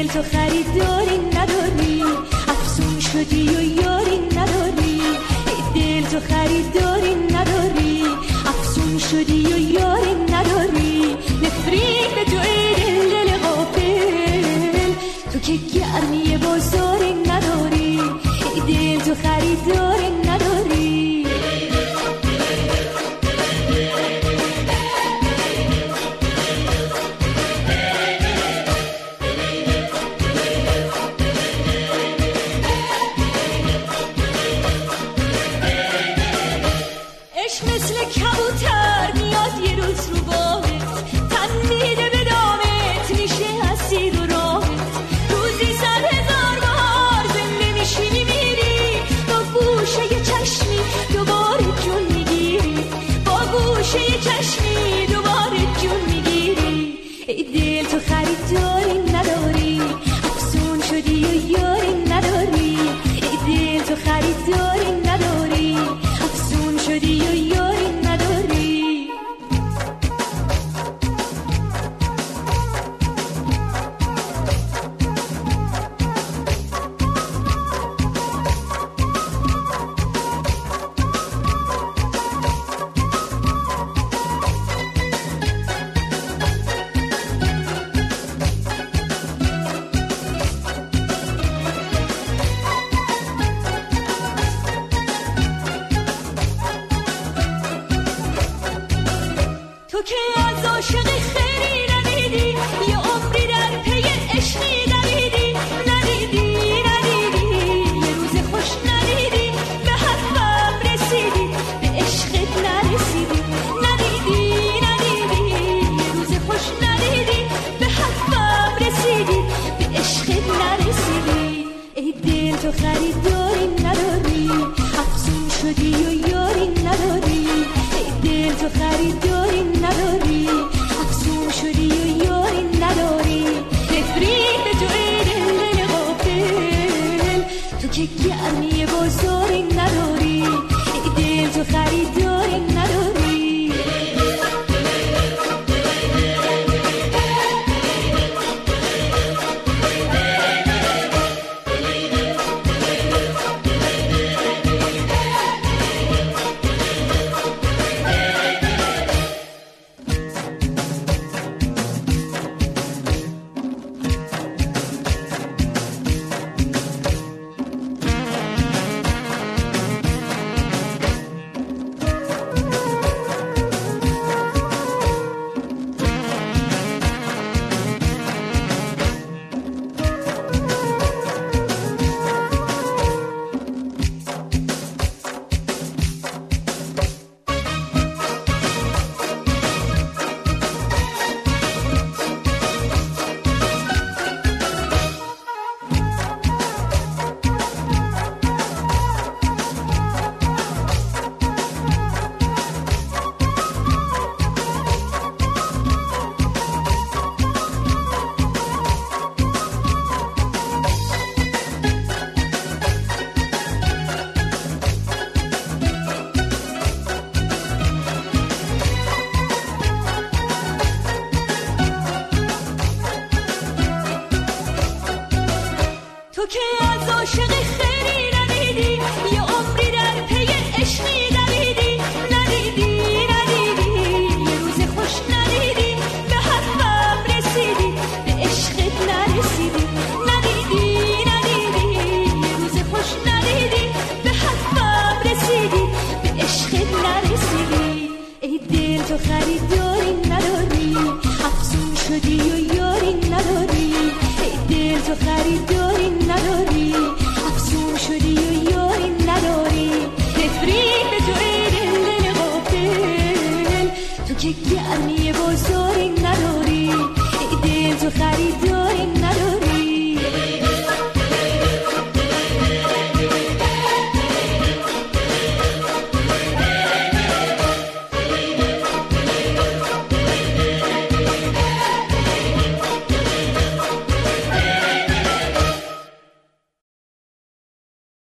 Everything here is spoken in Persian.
تو خریداری نداری، افسون شدی و یاری نداری. ای دل تو خریداری نداری، افسون شدی و یاری نداری. نفرین تو ای دل غافل، تو که گرمی بازاری نداری. ای دل تو خریداری نداری. مثل کبوتر میاد یه روز رو باهت، تن میده به دامت، میشه اسیر و راهت. روزی 100,000 بار زنده میشی میمیری، با گوشه یه چشمی دوباره جون میگیری. با گوشه یه چشمی دوباره جون میگیری. ای دل تو خریداری نداری، افسون شدی و یاری نداری. ای دل تو خریداری نداری، افسون شدی و یاری نداری. تو که از عاشقی خیلی ندیدی، یه عمری در پی عشقی ندیدی. یه روز خوش ندیدی، به حرفم رسیدی، به عشقت نرسیدی. یه روز خوش ندیدی، به حرفم رسیدی، به عشقت نرسیدی. ای دل تو خریداری نداری، افسون شدی و یاری نداری. ای دل تو خریداری نداری، افسون شدی و یاری نداری. نفرین به تو ای دل غافل، تو که گرمی بازاری نداری. ای دل تو خریداری نداری. تو که از عاشقی خیلی ندیدی، یه عمری در پی عشقی ندیدی. یه روز خوش ندیدی، به حرفم رسیدی، به عشقت نرسیدی. یه روز خوش ندیدی، به حرفم رسیدی، به عشقت نرسیدی. ای دل تو خریداری نداری، افسون شدی و یاری نداری. ای دل تو خریداری